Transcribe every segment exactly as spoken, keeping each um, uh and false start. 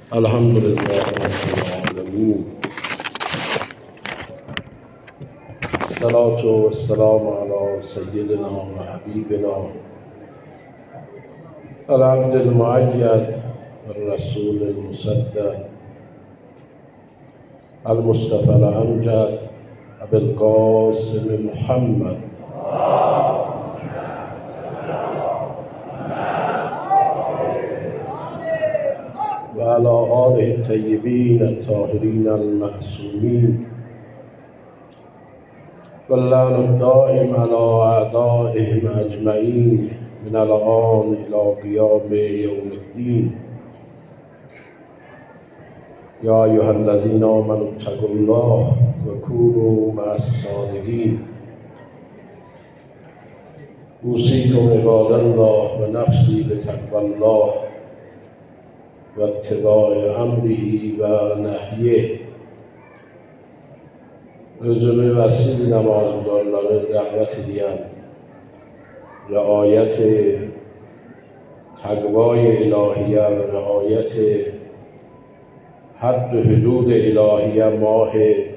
الحمد لله رب العالمين، الصلاة والسلام على سيدنا وحبيبنا العبد المؤيد الرسول المسدد المصطفى الأمجد أبي القاسم محمد وعلى آله الطيبين الطاهرين المعصومين واللعن الدائم على أعدائهم أجمعين من الآن إلى قيام يوم الدين. يا أيها الذين آمنوا اتقوا الله وكونوا مع الصادقين. أوصيكم عباد الله ونفسي بتقوى الله و اتباع امره و نهیه. özümü və siz namazgüzarları dəvət edən, riayət təqva-i ilahiyyə və riayət حد و حدود الهیه ماه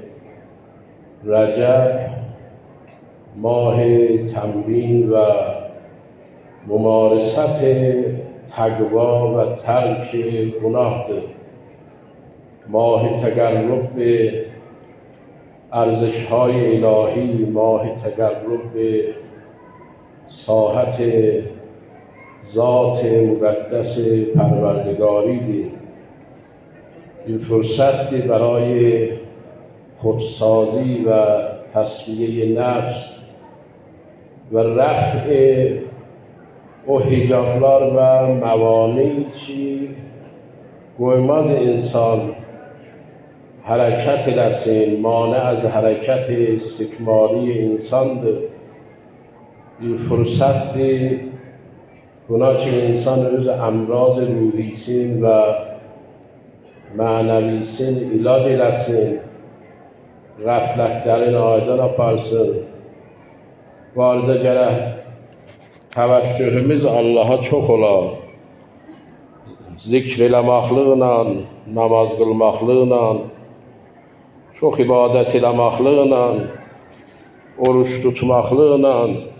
رجب، ماه تمرین و ممارست تقوا و ترک گناه، ماه تقرب به ارزش‌های الهی، ماه تقرب به ساحت ذات مقدس پروردگاری دی. این فرصت دی برای خودسازی و تصفیه نفس و رفع o hicablar ve mevani ki koymaz insan hareket eləsin, mane az hareket istikmali insandır. Bir fırsatdır buna ki insan öz emraz ruhisin ve manevisin ilaç eləsin, gafletlerin aydan aparsın. Vardı gərək təvəccühümüz Allaha çox ola, zikr eləməklə, namaz qılmaqla, çox ibadət eləməklə, oruç tutmaqla,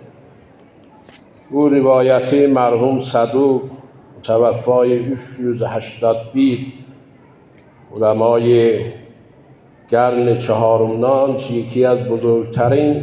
bu rivayəti mərhum Saduq mütəvəffay üç yüz هشتاد و bir uləmای قرن چهارمدان که یکی از بزرگترین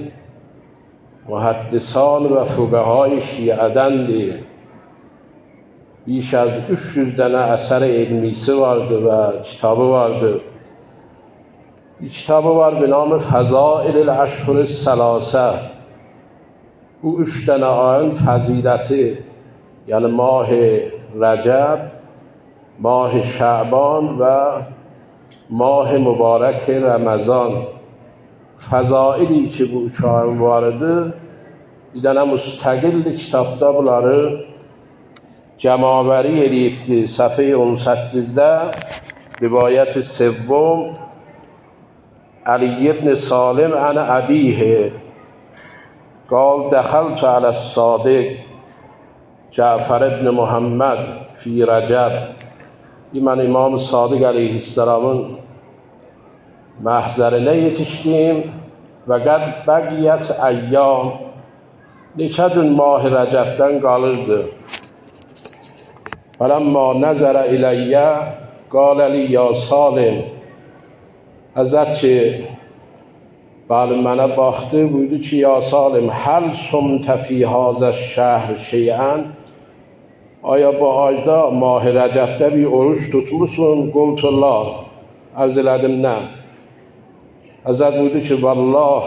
محدثان و فقهای شیعه‌دند. بیش از üç yüz dənə əsər elmisi vardı və kitabı vardı. Bir kitabı var به نام فضائل الاشهر الثلاثه. bu üç dənə ayın fəziləti, yəni mah rəcəb, mah şəban və mah mübarək Ramazan fəzaili ki bu üç ayın varıdır. Bir dənə müstəqil kitabda bunları cəmabəri eləyibdir. Səhifə on səkkizdə rivayət-i sevvam Ali ibn Salim an əbihi قال دخلت على الصادق جعفر ابن محمد في رجب. من İmam Sadiq əleyhissalamın məhzərinə yetişdim və qəd bəqiyyət əyyam, neçə gün mah-ı rəcəbdən qalırdı. فَلَمَّا نَظَرَ إِلَيَّ قَالَ لِي يَا سَالِمْ. Həzrət ki bəli mənə baxdı, buyurdu ki ya Salim, هَلْ صُمْتَ فِي هَذَا الشَّهْرِ شَيْئًا. Aya bu ayda mah-ı rəcəbdə bir oruç tutmuşsun? Qultullah. Arz elədim nə? Həzrət buyurdu ki vallah,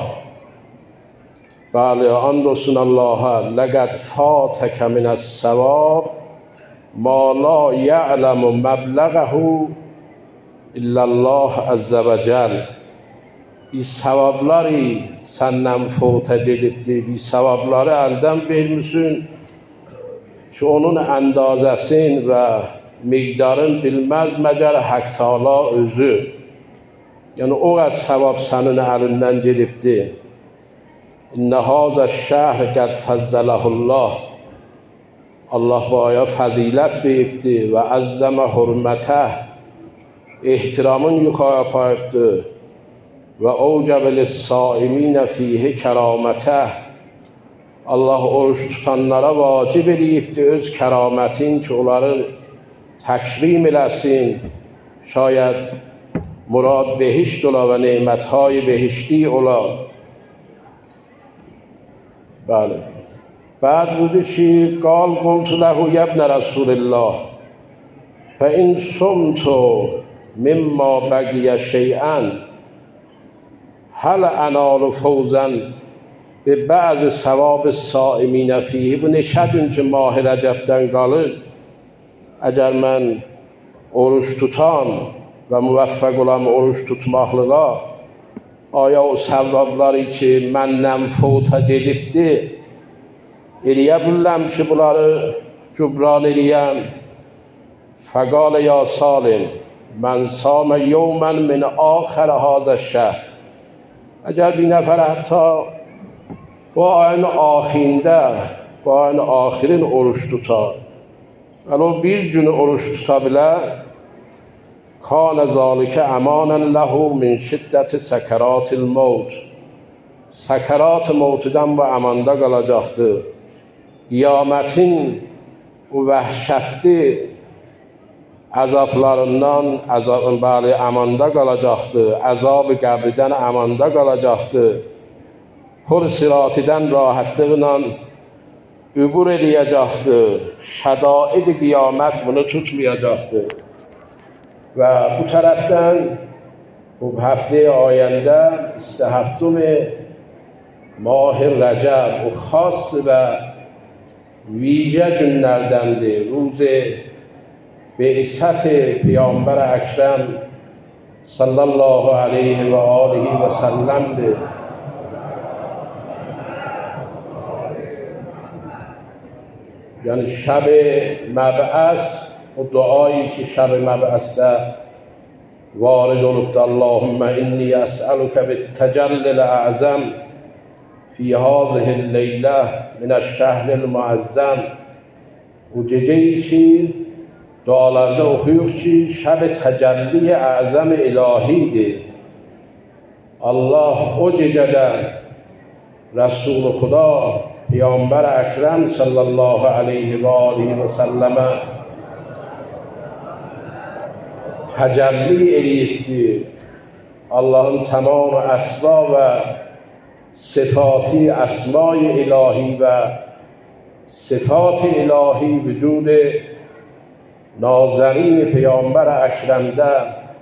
bəli and olsun Allaha, لَقَدْ فَاتَكَ مِنَ الثَّوَابِ مَا لَا يَعْلَمُ مَبْلَغَهُ إِلَّا اللّٰهُ عَزَّ وَجَلَّ. Bir savabları səndən fotə gedibdir, bir savabları əldən vermişsin ki onun əndazəsin və miqdarın bilməz məgər Hak Teala özü. Yəni o az savab sənin əlindən gedibdir. İnnə hâzəş-şəhr qəd fəzzələhullah. Allah bu aya fəzilət veribdir və əzzəmə hürmətəh. ehtiramın yukarı ve اوجب للصائمین فیه کرامته. Allah oruç tutanlara vacib edibdir öz kəramətin ki, onları təkrim eləsin. Şayad murad behişt ola və nemətهای behişti ola. Bəli. بعد بوده چی؟ قال قلت له یا ابن رسول الله فإن صمت مما بقي شيئا هل انال فوزا به بعض ثواب الصائمین فیه. Bu neçə gün ki mah Rəcəbdən qalır, əgər mən oruç tutan və müvəffəq olan oruç tutmaqlığa, aya o səvabları ki məndən fota gedibdir, eləyə biləm ki, bunları cübran eləyəm. فقال یا سالم من صام یوما من آخر هذا الشهر. اگر bir nəfər hətta bu ayın axirində, bu ayın axirin oruç tutar, və o bir günü oruç tuta bilər, کان ذلک امانا له من شدت سکرات الموت. Səkarat mevtdən bu amanda qalacaqdır. Qiyamətin o vəhşətli əzablarından əzab, bəli, amanda qalacaqdır. Əzab-ı qəbridən amanda qalacaqdır. Pur siratidən rahatlıqla übur edəcəkdir. Şədaid-i qiyamət bunu tutmayacaqdır. Və bu tərəfdən bu həftə ayəndə istəhəftüm mah Rəcəb o xas və vیژه günlərdəndir. روز بعثت پیامبر اکرم صلی الله علیه و آله و سلم ده. یعنی شب مبعث و دعایی که شب مبعث ده وارد olubdu. اللهم انی اسألک بالتجلی الاعظم فی هذه اللیله من الشهر المعظم. o geceyi ki dualarda oxuyuq ki şəb təcəlli əzəm ilahidir. Allah o gecədə Rəsul-u Xuda Peyğəmbər Əkrəm sallallahu aleyhi və alihi və səlləmə təcəlli eləyibdir. Allahın tamam əsma və sifati əsma-i ilahi və sifat ilahi vücud نازنین پیامبر اکرمده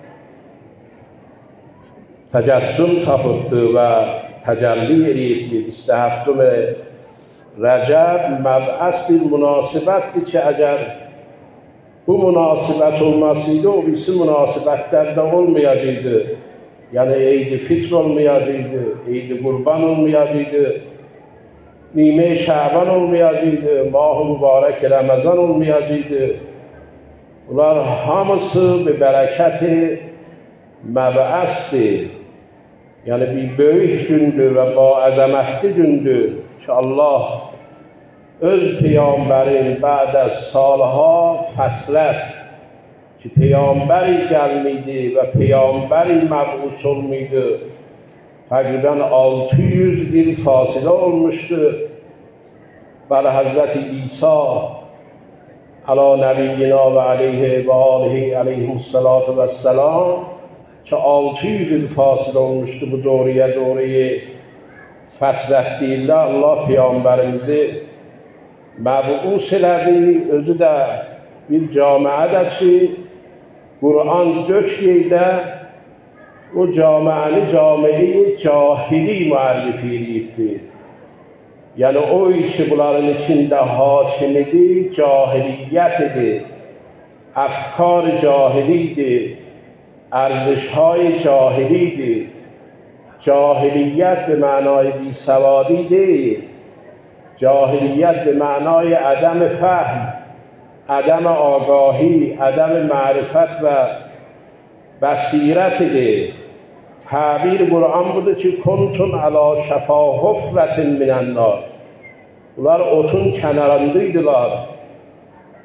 تجسم tapıbdı və təcelli eləyibdir. بیست و هفتم Rəcəb məb'əs bir münasibətdir ki, əgər bu münasibət olmasıydı, o birisi münasibətlərdə olmayacaqdı. Yəni Eid-i Fitr olmayacaqdı, Eid-i Qurban olmayacaqdı, Nime-i Şaban olmayacaqdı, Mah-ı Mübarək Ramazan olmayacaqdı. Bunlar hamısı bir bərəkət məb'əsdir. Yəni bir böyük gündür və ba əzəmətli gündür ki, Allah öz Peyğəmbərin bə'd az salha fətrət ki, Peyğəmbəri gəlmiydi və Peyğəmbəri məb'us olmuydu. Təqribən altı yüz il fasilə olmuşdu. Bəli, Həzrəti İsa علی نبینا و علیه و آله علیه الصلاة و السلام که altı yüz il fasilə olmuşdu bu doğruya doğruya fətrət deyirlər. Allah Peyğəmbərimizi məb'us elədi. Özü də bir camiədə ki, Qur'an dört yerdə o camiəni camiə-i cahili müərrif eləyibdir. Yəni o işi bunların içində hakimidir, cahiliyyətidir, əfkar cahilidir, ارزش‌های جاهلیdir. جاهلیت به معنای بیسوادی değil. جاهلیت به معنای عدم فهم، عدم آگاهی، عدم معرفت و بصیرت değil. تعبیر قرآن بوده ki kuntum ala şafa hufratin minennar. Bunlar otun kənarındaydılar.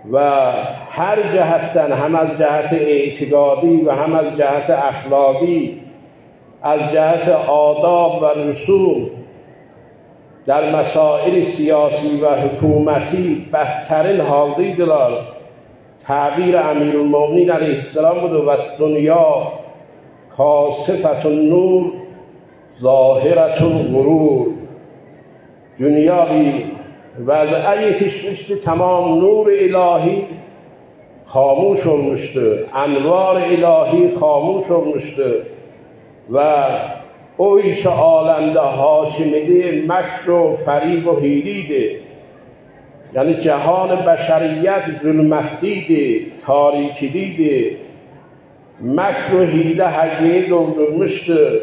و هر جهتن، هم از جهت اعتقادی و هم از جهت اخلاقی، از جهت آداب و رسوم در مسائل سیاسی و حکومتی بدترین حالی دلار. تعبیر امیرالمومنین علیه السلام بود و دنیا کاسفت النور ظاهرت الغرور. Dünya bir vaziyet yetişmişti, tamam nur ilahi hamuş olmuştu, envar ilahi hamuş olmuştu ve o iş alemde haşimidi, mekr و فریب و حیلیdi. Yani cihan beşeriyet zulmetliydi, tarikidiydi. Mekr و hile hakiyi doldurmuştu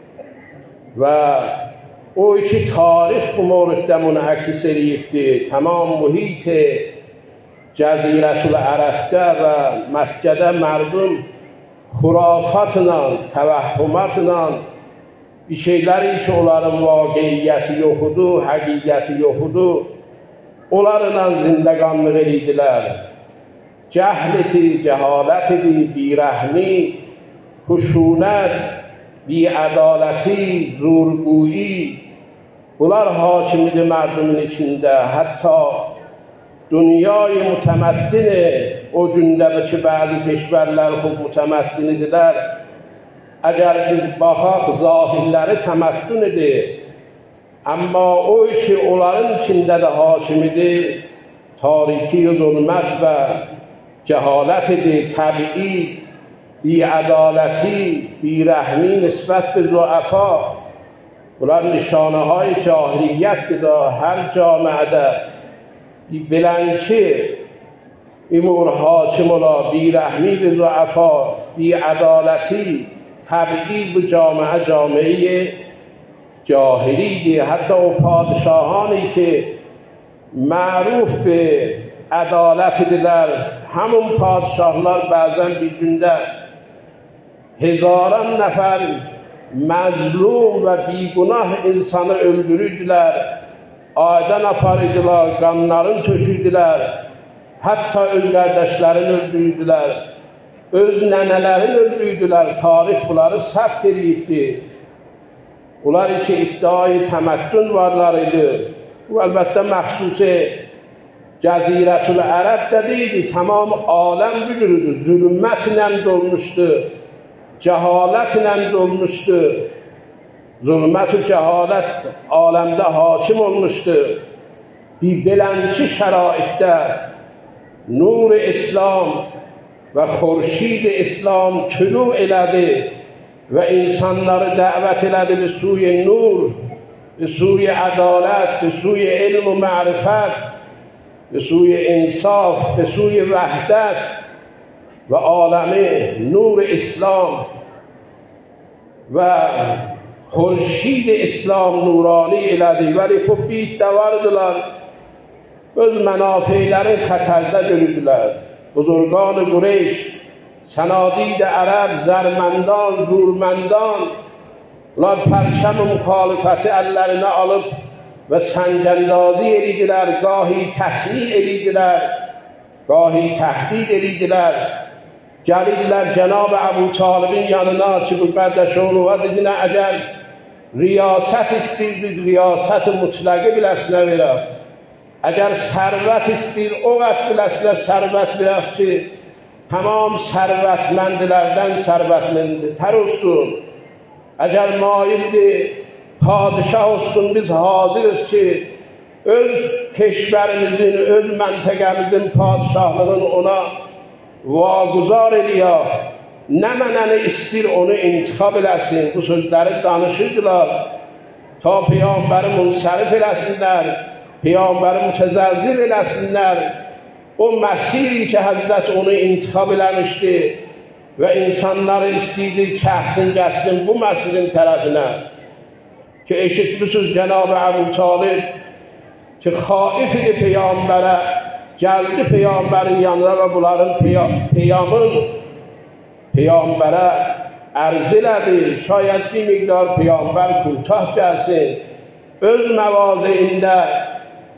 ve o iki tarih bu موردdə منعکس edibdi. Tamam muhit Cəzirətül Ərəbdə və Məkkədə mərdum xurafatla, təvəhhümatla bir şeyləri ki, onların vaqiiyyəti yoxudu, həqiqəti yoxudu, onlarla zindəqanlıq edirdilər. Cəhl idi, cəhalət idi, birəhmi, xuşunət, بی‌عدالتی، زورگویی، bunlar hakimiydi merdumun içinde. Hatta dünyayı mütemeddini, o günde ki bazı keşverler çok mütemeddin idiler. Eğer biz baxaq zahirleri temeddün idi. Ama o işi onların içinde de hakimiydi. Tariki, zulmet ve cehalet idi, tebiiz, بی‌عدالتی، بی‌رحمی نسبت به ضعفا. bunlar نشانه های جاهلیت دا هر جامعه بلند که امور حاکم را بی‌رحمی به ضعفا، بی‌عدالتی، تبعیض به جامعه جامعه جاهلی. حتی او پادشاهانی که معروف به عدالت دیدن، همون پادشاهlar بعضا bir günde هزاران نفر مظلوم و بیگناه insanı öldürürdüler, aydan aparırdılar, kanlarını tökürdüler, hatta öz kardeşlerini öldürürdüler, öz nənələrini öldürürdüler. Tarih bunları səbt edibdi. Bunlar için iddiayı təməddün varlar idi. Bu əlbəttə məxsusi Cəzirətül Ərəbdə deyildi. Tamam aləm bu cürüdür. Zulmətlə dolmuşdu. Cehaletlə dolmuşdu. Zulmət və cehalət aləmdə hakim olmuşdu. Bir beləncə şəraitdə nur-i İslam və xurşid-i İslam tülu elədi və insanları dəvət elədi به سوی nur, به سوی ədalət, به سوی علم و معرفت، به سوی انصاف، به سوی وحدت و عالم نور اسلام و خورشید اسلام نورانی elədi. ولی خب بی‌دواردilər. öz mənafeylərin xətərdə görürdülər. Buzurgan Qureyş, sənadid ərəb, zərməndان, zurməndان, onlar pərçəm müxalifəti əllərinə alıb və səngəndazı edirdilər, gahi tətmiq edirdilər, gahi təhdid edirdilər. Gəlirdilər Cənab Əbu Talibin yanına ki, bu qardaşoğlu və dedinə, əgər riyasət istəyirdik, riyasət mütləqi biləsinə verək. Əgər sərvət istəyir, o qət biləsinə sərvət verək ki, tamam sərvətməndilərdən sərvətmənditər olsun. Əgər maildir, padişah olsun, biz hazırız ki, öz keşverimizin, öz məntəqəmizin padişahlığını ona vaguzar eləyək. Nə mənəni istəyir, onu intiqab eləsin. Bu sözləri danışırdılar. Ta Peyğəmbəri münsərif eləsinlər, Peyğəmbəri mütəzəlzil eləsinlər. O məsiri ki, Həzrət onu intiqab eləmişdi və insanları istəyirdi kəhsin, gəlsin bu məsirin tərəfinə. Ki, eşitmişsiniz Cənab-ı Əbu Talib ki, xaif idi Peyğəmbərə, gəldi Peyğəmbərin yanına və bunların Peyğəmin Peyğəmbərə ərz elədi. Şayət bir miqdar Peyğəmbər kontaq gəlsin, öz məvazeyində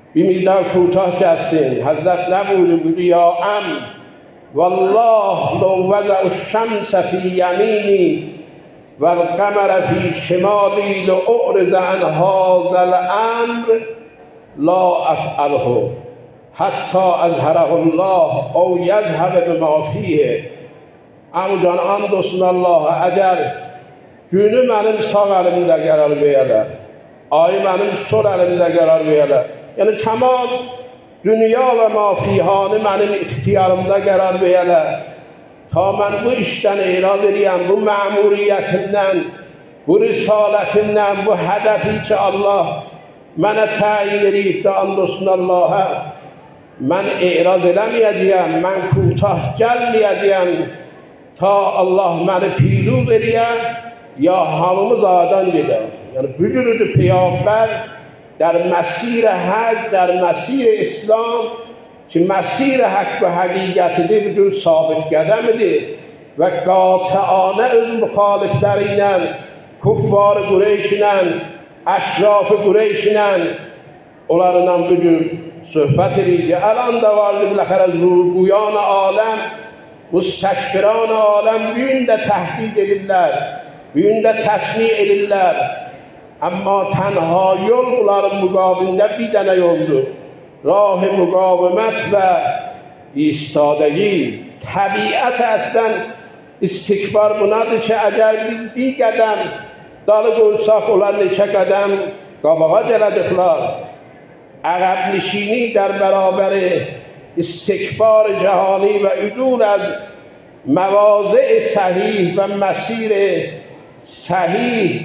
بیمیدار کوتاه جستین. حضرت نبوده بودی یا ام والله لو وضع الشمس فی یمینی و القمر فی شمالی لأعرض عن هذا الامر لا افعله حتی اظهره الله او یذهب بما فیه. اما جان اندوسن الله اگر günü mənim sağ əlimdə qərar verələ, ayı mənim sol əlimdə qərar verələ, yəni tamam dünya və mafihanı mənim ixtiyarımda qərar verələ, ta mən bu işdən eraz edəyəm, bu məmuriyyətimdən, bu risalətimdən, bu hədəfi ki Allah mənə təyin edib də andolsun Allah'a, mən eraz eləməyəcəyəm, mən kutah gəlməyəcəyəm, ta Allah məni piruz edəyəm, یا هممز آدم دیدم. یعنی بجرد پیامبر در مسیر حق، در مسیر اسلام که مسیر حق و حقیقت دی بجرد ثابت قدم دی و قاطعانه از مخالف درینن، کفار قریشنن، اشراف قریشنن، onlarla bugün söhbət edirdi. Alan da vardı biləxərə zurguyan aləm, müstəkbiran aləm bu gün də təhdid edirlər. Bu gün də təkniq edirlər. Amma tənha yol bunların müqabilində bir dənə yoldur. Rah-ı müqavimət və istadəgi. Təbiət əslən istikbar bunadır ki, əgər biz bir qədəm dalı qoysaq, onlar neçə qədəm qabağa gələcəklər. Əqəb nişini در برابر استکبار جهانی و عدول از مواضع صحیح و مسیر صحیح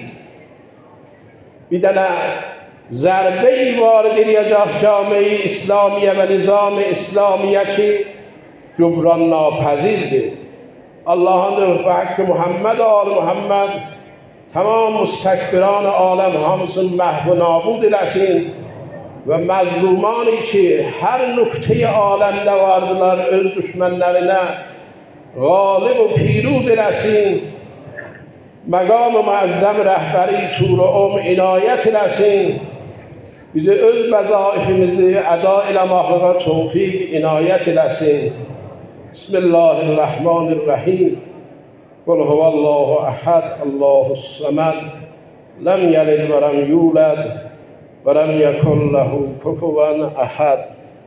بیدن ضربه ای وارد ایجاد جامعه اسلامیه و نظام اسلامیه که جبران ناپذیرده. اللهم به حق محمد و آل محمد تمام مستکبران عالم همسون محو و نابود رسین و مظلومانی که هر نکته عالم دواردلار öz düşmanlarına غالب و پیروز رسین. مقام معظم رهبری طول عمر عنایت رسین. bize öz وظایفimizi ادا eləmaqlığa توفیق عنایت رسین. بسم الله الرحمن الرحیم. قل هو الله احد الله الصمد لم یلد ولم یولد ولم یکن له کفوا احد.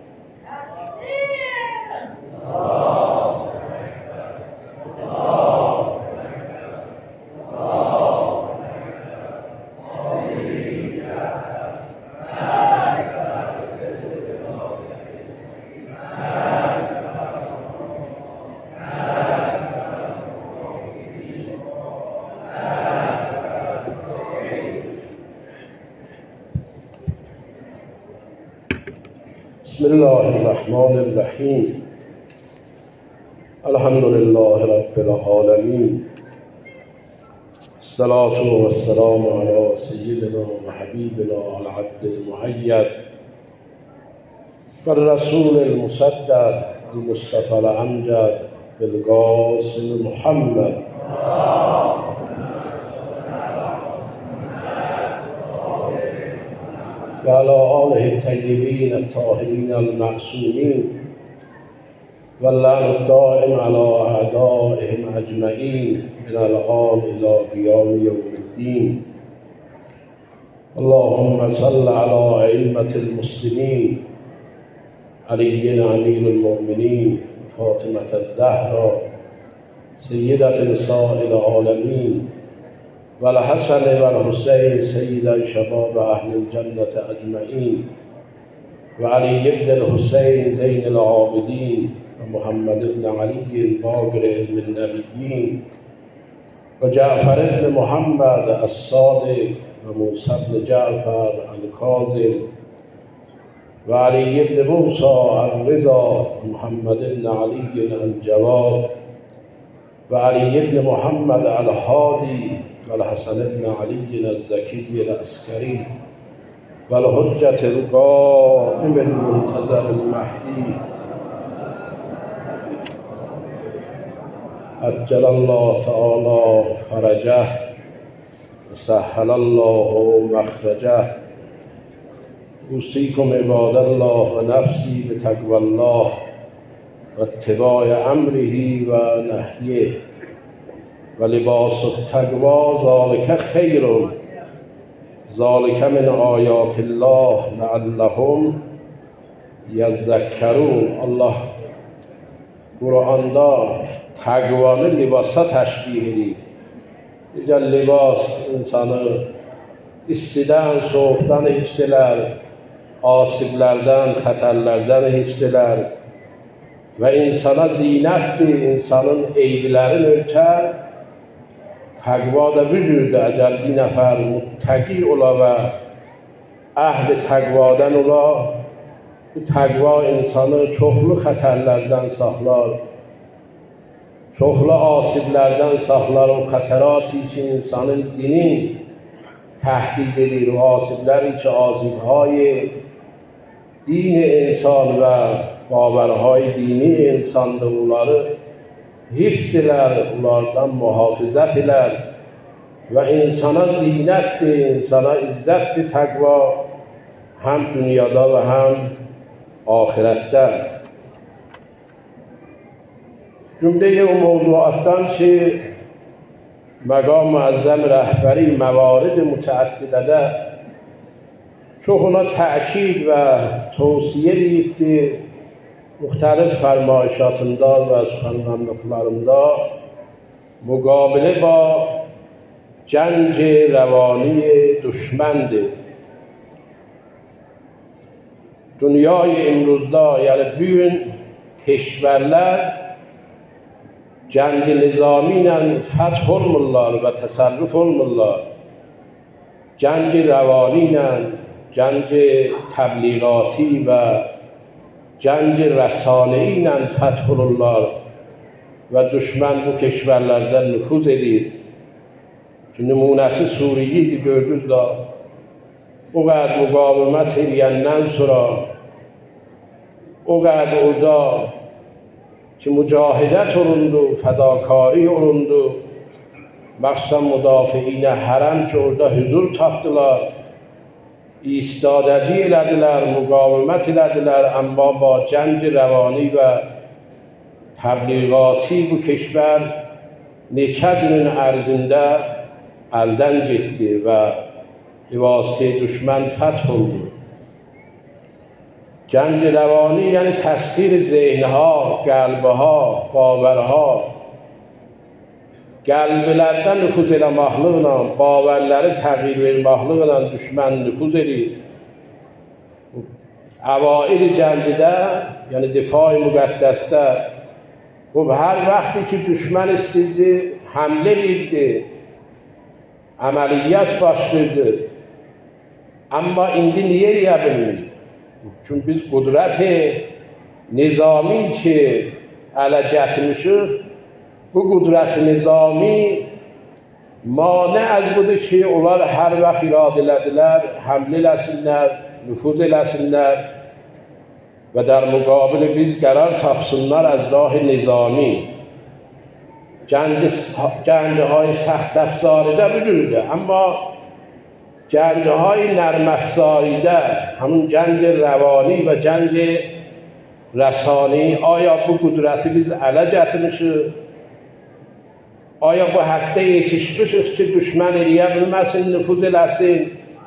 بسم الله الرحمن الرحیم. الحمد لله رب العالمین. الصلاة والسلام على سیدنا و حبیبنا العبد المؤید والرسول المصدق المصطفى الامجد بالقاسم محمد و علی آله الطیبین الطاهرین المعصومین و لعن الدائم علی اعدائهم اجمعین من الآن الی قیام یوم الدین. اللهم صل علی ائمة المسلمین علی امیر المؤمنین فاطمة الزهرا سیدة نساء العالمین والحسن والحسین سید شباب اهل الجنة اجمعین و علی ابن الحسین زین العابدین و محمد ابن علی باقر النبیین و جعفر ابن محمد الصادق و موسی ابن جعفر الکاظم و علی ابن موسی الرضا و محمد ابن علی الجواد و علی ابن محمد الهادی والحسن ابن علی الزکی العسکری والحجة القائم المنتظر المهدی عجل الله تعالی فرجه و سهل الله مخرجه اوصیکم عباد الله و نفسی بتقوی الله و اتباع امره و نهیه و لباس التقوی ذالک خیر ذالک من آیات الله لعلهم یذکرون. الله قرآنda taqvanı libasa təşbih edir. Digər libas insanı istidən, soğuqdan hifz elər, asiblərdən, xətərlərdən hifz elər və insana zinətdir, insanın eybilərini örtər. Təqva da bu cürdür. Əgər bir nəfər muttəqi ola və əhli təqvadan ola, bu təqva insanı çoxlu xətərlərdən saxlar, çoxlu asiblərdən saxlar. O xətərati ki insanın dinin təhdid edir, o asibləri ki azibهای din insan və باورهای dini insandır, onları hifz elər, onlardan mühafizət elər və insana zinətdir, insana izzətdir təqva, həm dünyada və həm ahirətdə. Cümləyə o mövzuatdan ki məqam müəzzəm rəhbəri məvarid mütəəddidədə çox ona təkid və tövsiyə edibdir. Müxtəlif fərmayişatında və suxanranlıqlarında müqabilə با جنگ روانی دشمنdir. Dünyayı imruzda, yəni bugün keşvərlər cəng nizami ilə fəth olmurlar və təsərrüf olmurlar. Cəng rəvani ilə, cəng təbliğati və cəng rəsanəyi ilə fəth olurlar və düşmən bu keşvərlərdən nüfuz edir. Ki, nümunəsi Suriye'dir, gördünüz da. O qədər müqavimət edəndən sonra, o qədər orada ki mücahidət olundu, fədakari olundu, məxsusən müdafiinə hərəm ki orada huzur tapdılar, istadəci elədilər, müqavimət elədilər, amma با cəng rəvani və təbliğati bu keşvər neçə günün ərzində əldən getdi və vasitə düşmən fəth oldu. Cəng rəvani yəni təsxir zehnha, qəlbha, bavarha, qəlblərdən nüfuz eləməklə, bavarları təğyir verməklə düşmən nüfuz edir. Əvail cəngdə, yəni difai müqəddəsdə, bu hər vaxtı ki düşmən istəyirdi, həmlə edirdi, əməliyyat başlayırdı. Amma indi niyə eləyə bilmir? Çünki biz qudrət nizami ki ələ gətirmişik, bu qudrət nizami mane az budur ki onlar hər vaxt iradə elədilər, həmlə eləsinlər, nüfuz eləsinlər və در مقابل biz qərar tapsınlar از راه nizami. جنگ‌های سخت افزاریده بجوریده، اما جنگ‌های نرم افزاریده، همون جنگ روانی و جنگ رسانی، آیا bu qudrəti biz ələ gətirmişik? Aya bu həddə yetişmişik ki düşmən eləyə bilməsin, nüfuz eləsin?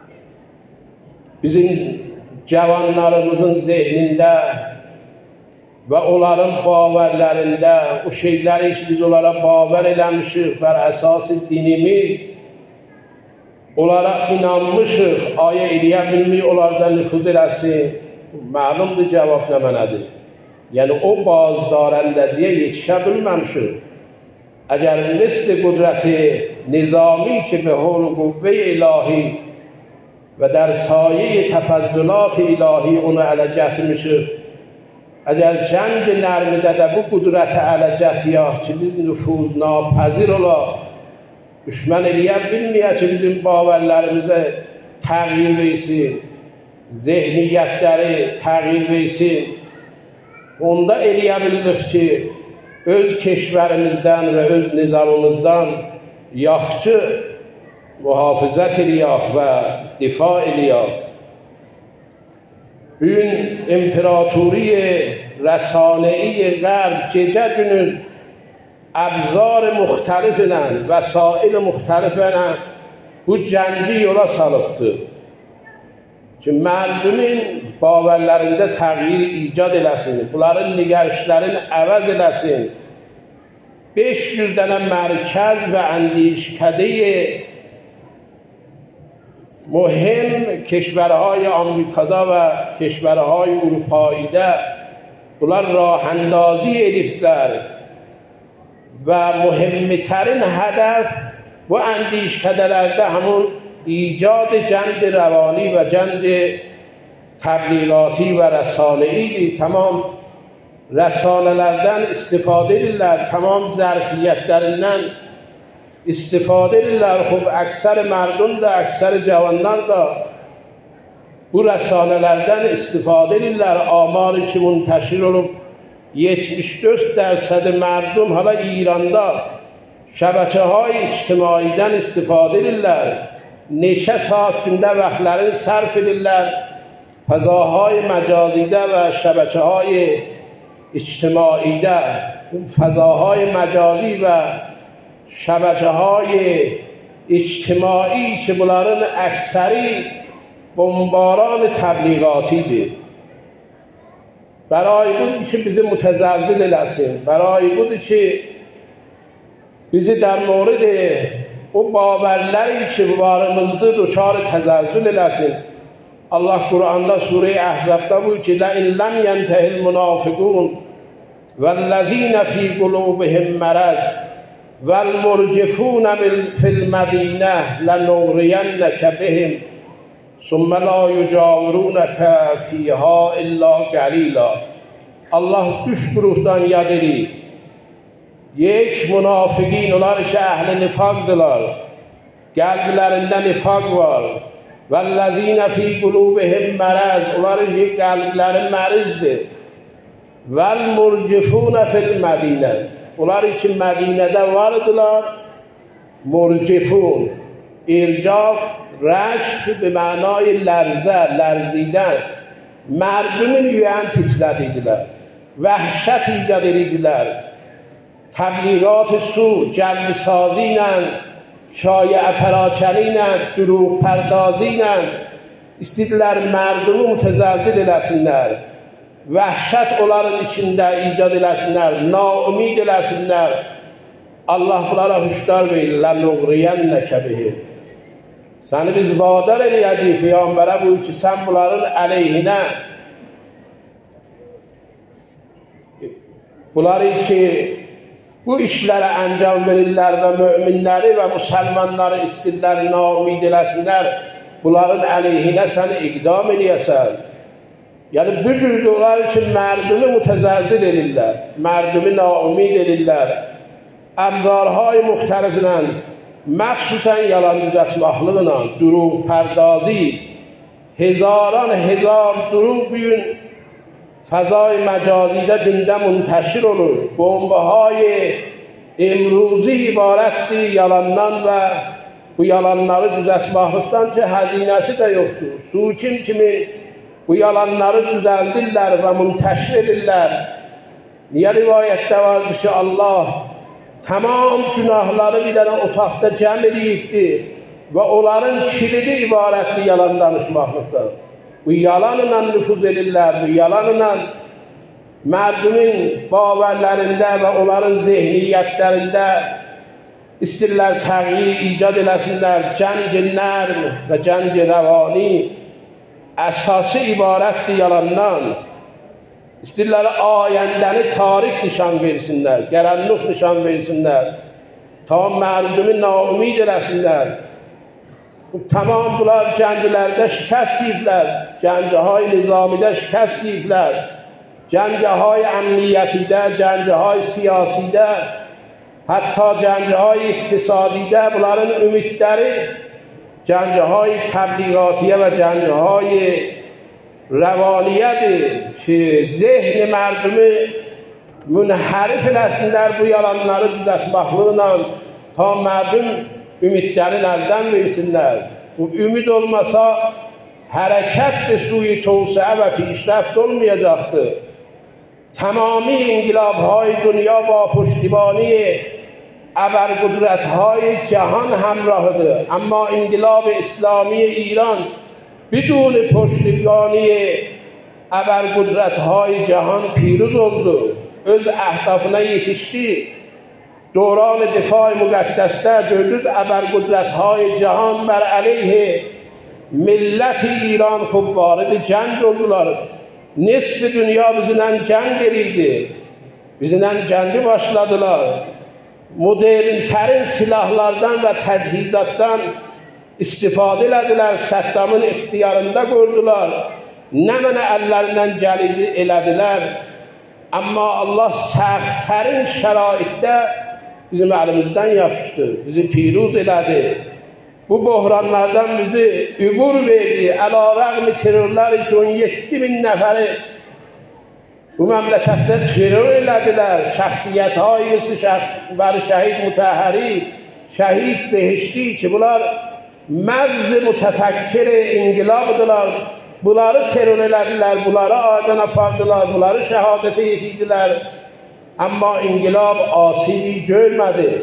Bizim cavanlarımızın zehnində və onların baverlərində o şeyləri ki biz onlara baver eləmişik bər əsası dinimiz, onlara inanmışıq, aya eləyə bilmir onlardan nüfuz eləsin? Məlumdur cavab nə mənədir. Yəni o bazdarəndəciyə yetişə bilməmişik. Əgər misli qudrəti nizami ki به حول قوه الهی و در سایه تفضلات الهی onu ələ gətirmişik, əgər cəng nərmidə də bu qudrəti ələ gətirək ki biz nüfuz napəzir olaq, düşmən eləyə bilməyək ki bizim baverlərimizə təğyir versin, zehniyyətləri təğyir versin, onda eləyə bilirik ki öz keşvərimizdən və öz nizamımızdan yaxşı mühafizət eləyək və difa eləyək. bugün امپراتوری رسانه‌ای غرب جدا جنون ابزار مختلفن وسایل مختلفن bu cəngi yola salıbdır ki, mərdumin baverlərində təğyir icad eləsin, bunların nigərişlərini əvəz eləsin. beş yüz dənə mərkəz və əndişkədə مهم کشورهای آمریکا و کشورهای اروپایی bunlar راه اندازی ediblər və mühimtərin hədəf bu əndişkədələrdə həmin icad cənd rəvani və cənd təbliğati və rəsanəyidir. Tamam rəsanələrdən istifadə edirlər, tamam zərfiyyətlərindən istifadə edirlər. Xub, əksər mərdum da, əksər cavanlar da bu rəsanələrdən istifadə edirlər. Amarı ki müntəşir olub, yetmiş dörd dərsədi mərdum hala İranda şəbəkəهای ictimaidən istifadə edirlər. Neçə saat gündə vaxtlarını sərf edirlər fəzaهای məcazidə və şəbəkəهای ictimaidə. fəzaهای məcazi və şəbəkəهای ictimai ki bunların əksəri بمباران تبلیغاتیdir. برای بود که bizi متزلزل eləsin. برای بود ki bizi در مورد o باورləri ki varımızdır دچار تزلزل eləsin. Allah Kur'an'da Sure-i Ahzab'da buyuruyor ki لَاِنْ لَمْ يَنْتَهِ الْمُنَافِقُونَ وَالَّذ۪ينَ ف۪ي قُلُوبِهِمْ مَرَضٌ وَالْمُرْجِفُونَ فِي الْمَد۪ينَةِ لَنُغْرِيَنَّكَ بِهِمْ ثم لا يجاورونك فيها الا قليلا. Allah üç gruptan yad edir. Yek münafıqin, onlar ki əhl-i nifaqdırlar. Qəlblərində nifaq var. Vəllezine fi qulubihim maraz, onlar ki qəlbləri mərizdir. Vəl murcifuna fil Mədinə, onlar ki Mədinədə vardılar. Murcifun, ircaf رشک به معنای لرزه، لرزیدن، مردمی یوان تیتردیدیler، وحشت ایجاد edidiler، تبلیغات سو، جلب سازی‌نن، شایعه پراکنی‌نن، دروغ پردازی‌نن، istediler merdumi mutezazil eləsinlər, vəhşət onların içində icad eləsinlər, naumid eləsinlər. Allah bunlara hüşdar verir, لَنُغْرِيَنَّكَ بِهِمْ. Səni biz vadar eləyəcəyik Peyyambərə buyur ki, sən bunların əleyhinə, bunları ki, bu işlərə əncam verirlər və müminləri və müsəlmanları istirlər, naumid eləsinlər, bunların əleyhinə səni iqdam eləyəsən. Yəni, bu cürdür onlar ki, mərdumi mütəzəlzil edirlər, mərdumi naumid edirlər, əbzarهای müxtəliflə, مخصوصا yalan düzəltməklə, duruq pərdazی, hezaran hezar duruq bugün fəzai məcazidə gündə münteşir olur. Bombahay emruzi ibarətdir yalandan və bu yalanları düzəltməkdən ki, həzinəsi də yoxdur. Sukin kimi bu yalanları düzəldirlər və münteşir edirlər. Niyə rivayətdə vardır ki, Allah tamam günahları bir dənə otaqda cəm edibdir və onların kilidi ibarətdir yalan danışmaqlıqdan. Bu yalanla nüfuz edirlər, bu yalanla mərdumin baverlərində və onların zehniyyətlərində istirlər təğyir icad eləsinlər. Cəng-i nərm və cəng-i rəvani əsası ibarətdir yalandan. İstirlər ayəndəni tarik nişan versinlər, qərənluq nişan versinlər, ta mərdumi naumid eləsinlər. Tamam bunlar cənglərdə şikəst yiyiblər, cəngəhay nizamidə şikəst yiyiblər, cəngəhay əmniyyətidə, cəngəhay siyasidə, hətta cəngəhay iqtisadidə bunların ümidləri cəngəhay təbliğatiyə və cəngəhay rəvaniyyədir ki, zehni mərdumi münhərif eləsinlər bu yalanları düzəltməklə, ta mərdum ümidlərin əldən versinlər. Bu ümid olmasa hərəkət به سوی توسعه و پیشرفت olmayacaqdır. تمامی انقلاب‌های دنیا با پشتیبانی ابرقدرت‌های جهان همراهه، اما انقلاب اسلامی ایران بدون پشتیبانی ابرقدرت‌های جهان پیروز oldu. Öz əhdafına yetişdi. دوران دفاع مقدس‌də gördünüz ابرقدرت‌های جهان بر علیه ملت ایران خب وارد جنگ oldular. Nisf dünya bizimle cenk edildi. Bizimle cengi başladılar. Modern terin silahlardan ve tecihizattan istifade elədilər. Saddamın ixtiyarında qoydular. Nə mənə əllərindən gəlidi elədilər. Amma Allah səxtərin şəraitdə bizim əlimizdən yapışdı. Bizi piruz elədi. Bu buhranlardan bizi übur verdi. Əlarəğmi terörlər ki on yeddi min nəfəri bu məmləkətdə terör elədilər. Şəxsiyyətləri misli şəxsləri şəhid Mutəhhəri, şəhid Behişti ki bunlar məvz mütəfəkkir inqilabdılar. Bunları terör elədilər, bunları adan apardılar, bunları şəhadətə yetirdilər. Amma inqilab asibi görmədi.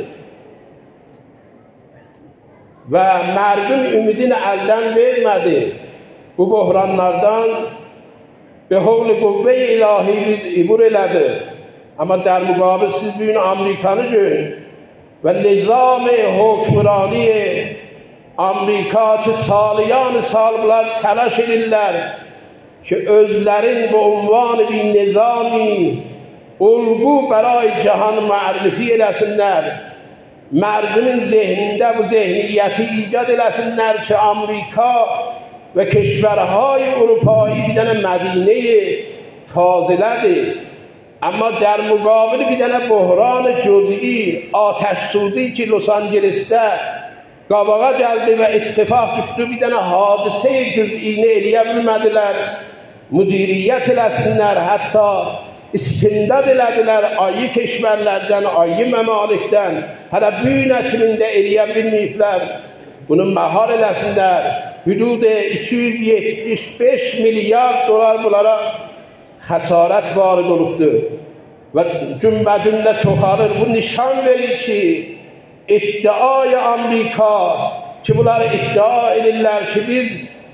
Ve merdum ümidini elden vermedi. Bu buhranlardan به حول قوه الهی biz ibur elədik. Ama در مقابل siz bugün Amerikanı görün ve nizam hükmrani Amerika ki saliyan sal bunlar təlaş edirlər ki özlərin bu unvanı bir nizami ulgu برای جهان معرفی eləsinlər. Merdimin zihninde bu zihniyeti icat eləsinlər ki Amerika ve کشورهای اروپایی bir dənə Mədinə fazilədir. Ama در مقابل bir dənə بحران جزئی آتش سوزی ki Los Angeles'də qabağa gəldi və ittifaq düşdü bir dənə hadisə cüz'ini eləyə bilmədilər. Müdiriyyət eləsinlər, hətta istimdad elədilər ayı keşverlərdən, ayı məmalikdən. Hələ büyün həkimində eləyə bilməyiblər. Bunu məhal eləsinlər. Hüdud iki yüz yetmiş beş milyard dolar bunlara xəsarət varid olubdur. Və cümbəcümlə çoxalır. Bu nişan verir ki, iddiای Amerika ki bunlar iddia edirlər ki biz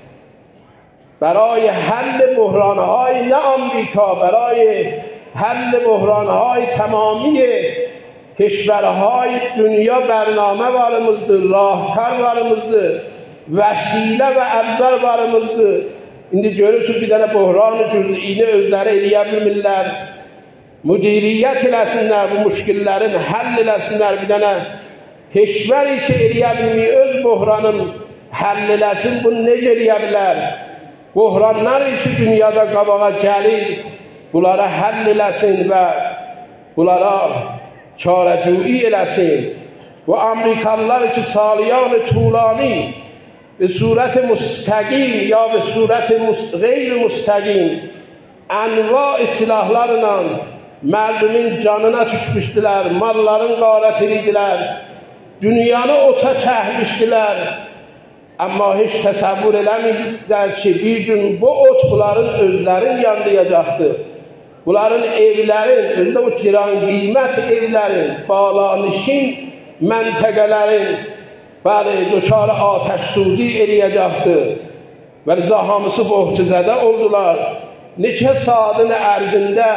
برای حل بحران‌های نه آمریکا برای حل بحران‌های تمامی کشورهای دنیا برنامه varımızdır, راهکار varımızdır, vəsilə və əbzar varımızdır. İndi görürsünüz bir dənə buhran cüz'ini özləri eləyə bilmirlər. Müdiriyyət eləsinlər, bu müşkillərin həll eləsinlər. Bir dənə keşver içi eləyə bilmir, öz buhranın həll eləsin, bunu necə eləyə bilər? Buhranlar işi dünyada qabağa gəlir, bunlara həll eləsin və bunlara çarəcui eləsin. Bu Amerikalılar ki saliyan tulani به صورت مستقیم یا به صورت غیر مستقیم انواع silahlarla merdumin canına düşmüşdülər, malların qarət edirdilər, dünyanı ota çəkmişdilər. Amma heç təsəvvür eləmirdilər ki, bir gün bu ot bunların özlərin yanlayacaqdır. Bunların evlərin, özdə o ciran qiymət evlərin, balanişin məntəqələrin bəli, döçar atəş suzi eləyəcəkdir. Və rıza hamısı bohtizədə oldular. Neçə saatın ərzində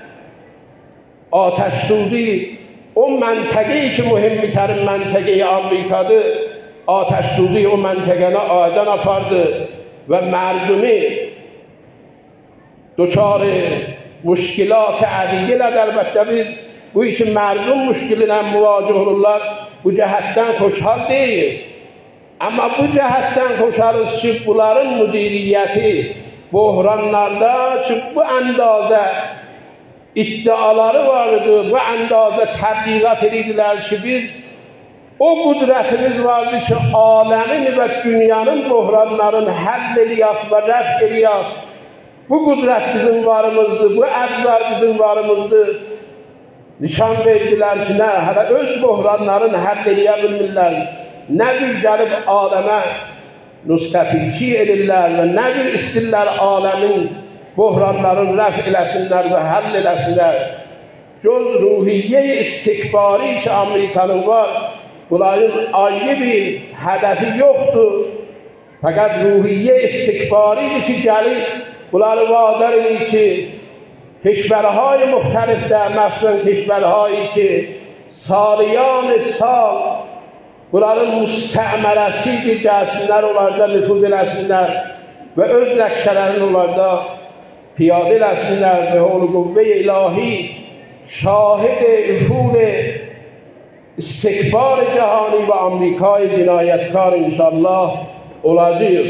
atəş suzi o məntəqəyi ki, mühimmitərin məntəqəyi Amerikadır, atəş suzi o məntəqəni aydan apardı və mərdumi döçar müşkilat ədiyyələr əlbəttə biz bu için mərdum müşkilinə müvacih olurlar. Bu cəhətdən xoşhal deyil. Amma bu cəhətdən xoşhalız ki, bunların müdiriyyəti buhranlarda ki, bu əndazə iddiaları vardı, bu əndazə təbliğat edirdilər ki, biz o qudrətimiz vardı ki, aləmin və dünyanın buhranların həll eləyək və rəf eləyək. Bu qudrət bizim varımızdır, bu əbzar bizim varımızdır. Nişan verdilər ki, nə, hələ öz buhranların həll eləyə bilmirlər. Nə bir gəlib aləmə nusqəti edirlər və nə bir istirlər aləmin buhranların rəf eləsinlər və həll eləsinlər. Göz ruhiyyə istikbari ki Amerikanın var, bunların ayrı bir hədəfi yoxdur. Fəqət ruhiyyə istikbaridir ki gəlir, bunları vadar edir ki کشورهای مختلف در مثلا کشورهایی که سالیان سال bunların müstəmərəsi bir gəlsinlər, onlarda nüfuz eləsinlər və öz nəqşələrini onlarda piyadə eləsinlər və o qüvvə ilahi şahid افول istikbar cahani və Amerikای cinayətkar inşallah olacaq.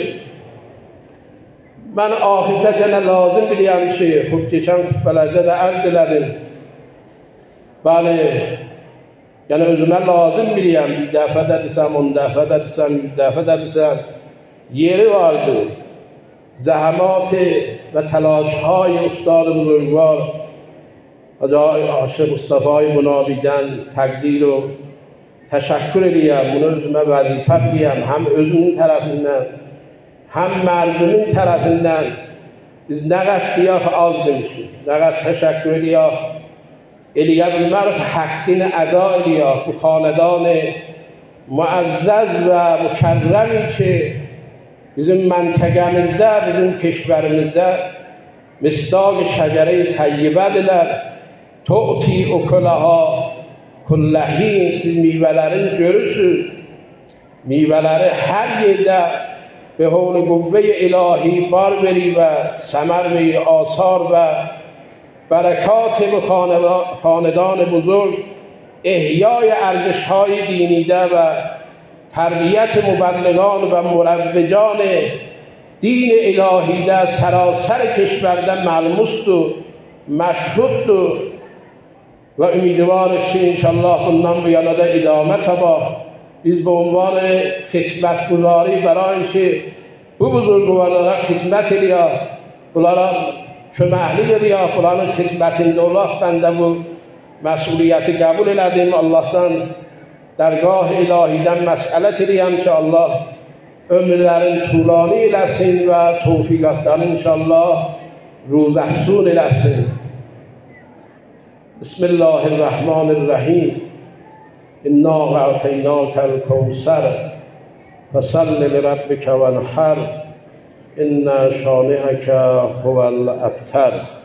Mən ahirdə gənə lazım biləyəm ki, xub keçən xütbələrdə də ərz elədim. Bəli, yəni özümə lazım biləyəm, bir dəfə də desəm, on dəfə də desəm, yüz dəfə də desəm, yeri vardır. Zəhəmat və təlaşهای استاد بزرگوار Hacı Aşıq Mustafa'yı Munavidən təqdir و təşəkkür eləyəm, bunu özümə vəzifə biləyəm, həm özümün tərəfindən, həm mərdumin tərəfindən. Biz nə qəd deyək az demişik, nə qəd təşəkkür eləyək, eləyə bilmərik həqqini əda eləyək. Bu xanedan müəzzəz və mükərrəmi ki bizim məntəqəmizdə, bizim keşvərimizdə misdaq şəcərə-i təyyibədilər. Tu'ti ukulaha kullahin. Siz meyvələrin görürsünüz, meyvələri hər yerdə به حول قوه الهی بار بری و ثمر و آثار و برکات به خاندان بزرگ، احیای ارزش‌های دینیده و تربیت مبلغان و مروجان دین الهی در سراسر کشور ملموس و مشهود و امیدوارش انشالله bundan bu yana da idame tabah. Biz bu عنوان xidmətguzari برای اینکه bu buzurgvarlara xidmət eləyək, bunlara köməklik eləyək, bunların xidmətində olaq. Mən də bu məsuliyyəti qəbul elədim. Allahdan dərgah ilahidən məsələt eləyəm ki Allah ömürlərin tulani eləsin və tevfiqatlarını inşallah ruzəfsun eləsin. Bismillahirrahmanirrahim. إنا أعطيناك الكوثر فصل لربك وانحر إن شانئك هو الأبتر.